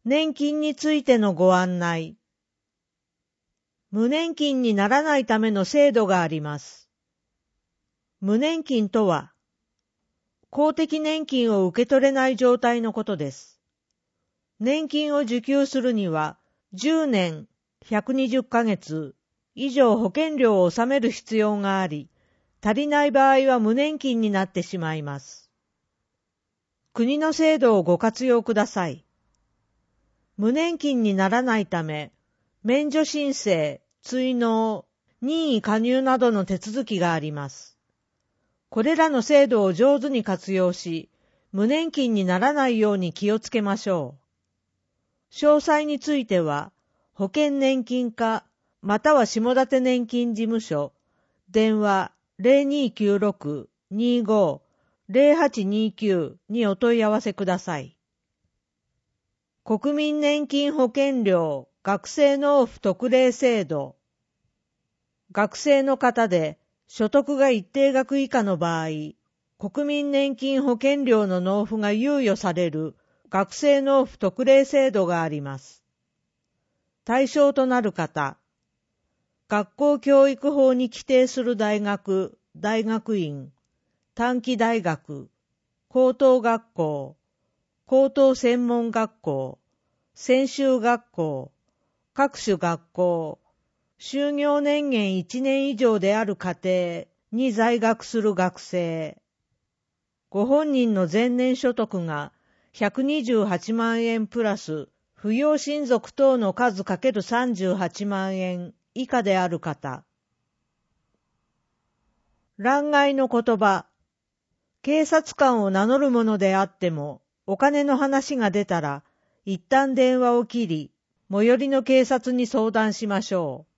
年金についてのご案内。無年金にならないための制度があります。無年金とは、公的年金を受け取れない状態のことです。年金を受給するには、10年120ヶ月以上保険料を納める必要があり、足りない場合は無年金になってしまいます。国の制度をご活用ください。無年金にならないため、免除申請、追納、任意加入などの手続きがあります。これらの制度を上手に活用し、無年金にならないように気をつけましょう。詳細については、保険年金課または下館年金事務所、電話 0296-25-0829 にお問い合わせください。国民年金保険料学生納付特例制度。学生の方で所得が一定額以下の場合、国民年金保険料の納付が猶予される学生納付特例制度があります。対象となる方、学校教育法に規定する大学、大学院、短期大学、高等学校、高等専門学校、専修学校、各種学校、就業年限1年以上である家庭に在学する学生、ご本人の前年所得が128万円プラス扶養親族等の数×38万円以下である方。欄外の言葉。警察官を名乗るものであっても、お金の話が出たら、一旦電話を切り、最寄りの警察に相談しましょう。